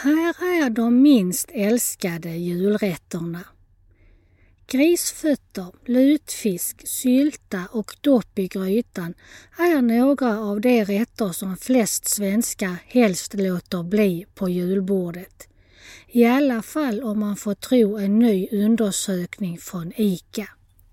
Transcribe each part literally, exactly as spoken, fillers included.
Här är de minst älskade julrätterna. Grisfötter, lutfisk, sylta och dopp i grytan är några av de rätter som flest svenskar helst låter bli på julbordet. I alla fall om man får tro en ny undersökning från ICA.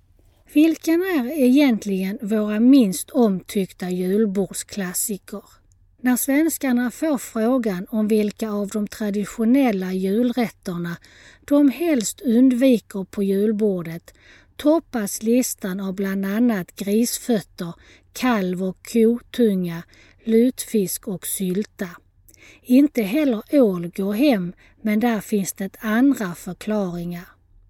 Vilken är egentligen våra minst omtyckta julbordsklassiker? När svenskarna får frågan om vilka av de traditionella julrätterna de helst undviker på julbordet toppas listan av bland annat grisfötter, kalv- och kotunga, lutfisk och sylta. Inte heller ål går hem, men där finns det andra förklaringar.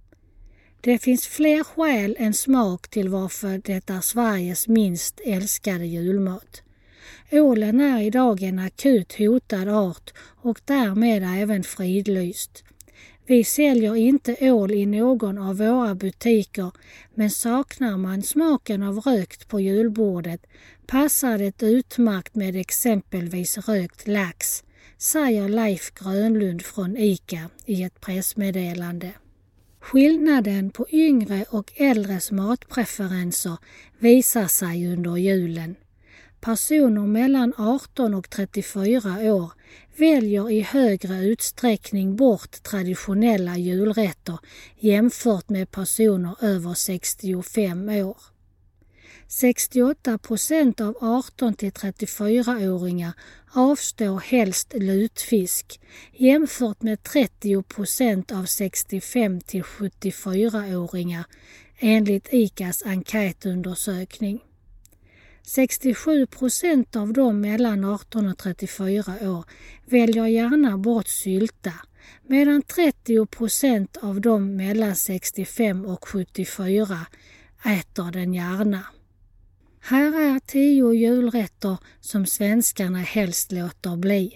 Det finns fler skäl än smak till varför det är Sveriges minst älskade julmat. Ålen är idag en akut hotad art och därmed även fridlyst. Vi säljer inte ål i någon av våra butiker, men saknar man smaken av rökt på julbordet passar det utmärkt med exempelvis rökt lax, säger Leif Grönlund från ICA i ett pressmeddelande. Skillnaden på yngre och äldres matpreferenser visar sig under julen. Personer mellan arton och trettiofyra år väljer i högre utsträckning bort traditionella julrätter jämfört med personer över sextiofem år. sextioåtta procent av arton till trettiofyra-åringar avstår helst lutfisk jämfört med trettio procent av sextiofem till sjuttiofyra-åringar enligt ICAs enkätundersökning. sextiosju procent av dem mellan arton och trettiofyra år väljer gärna bort sylta, medan trettio procent av dem mellan sextiofem och sjuttiofyra äter den gärna. Här är tio julrätter som svenskarna helst låter bli.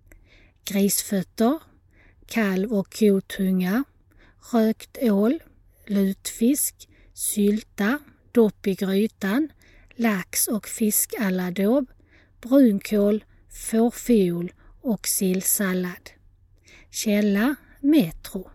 Grisfötter, kalv- och kotunga, rökt ål, lutfisk, sylta, dopp i grytan, lax och fisk à la daube, brunkål, fårfiol och sillsallad. Källa Metro.